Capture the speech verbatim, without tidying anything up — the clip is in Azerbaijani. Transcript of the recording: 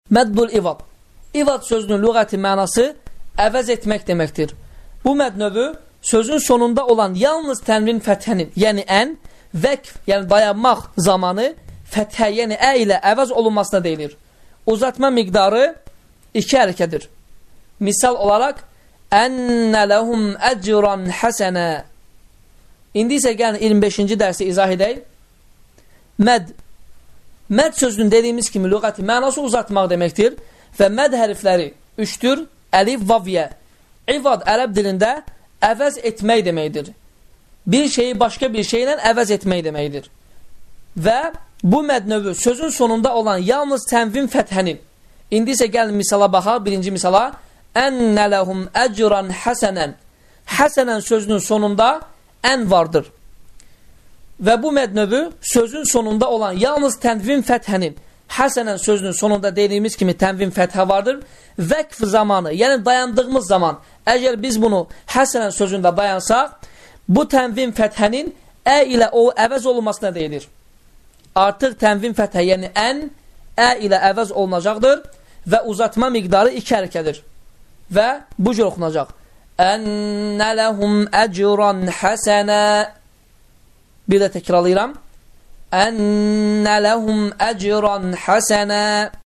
Məddul ivad. İvad sözünün lüğəti mənası əvəz etmək deməkdir. Bu məd növü sözün sonunda olan yalnız tənvin fəthənin, yəni ən, vəqf, yəni dayanmaq zamanı fəthə, yəni ə ilə əvəz olunmasına deyilir. Uzatma miqdarı iki hərəkədir. Misal olaraq, ənnə ləhum əcran həsənə. İndi isə gəlin iyirmi beşinci dərsi izah edək. Məd. Məd sözünün dediyimiz kimi lüğəti mənası uzatmaq deməkdir və məd hərfləri üçdür, əlif, vavyə. İvad ərəb dilində əvəz etmək deməkdir. Bir şeyi başqa bir şeylə əvəz etmək deməkdir. Və bu məd növü sözün sonunda olan yalnız tənvin fəthənin. İndi isə gəlin misala baxaq, birinci misala. Ənnə ləhum əcran həsənən. Həsənən sözünün sonunda ən vardır. Və bu məd növü sözün sonunda olan yalnız tənvin fəthənin. Həsənən sözünün sonunda dediyimiz kimi tənvin fəthə vardır. Vəqf zamanı, yəni dayandığımız zaman, əgər biz bunu həsənən sözündə dayansaq, bu tənvin fəthənin ə ilə o əvəz olunmasına deyilir. Artıq tənvin fəthə, yəni ən, ə ilə əvəz olunacaqdır və uzatma miqdarı iki hərəkədir. Və bu cür oxunacaq. Ənnə ləhum əcran həsənə. Bir də təkrarlayıram. Ənnə ləhum əcran həsənə.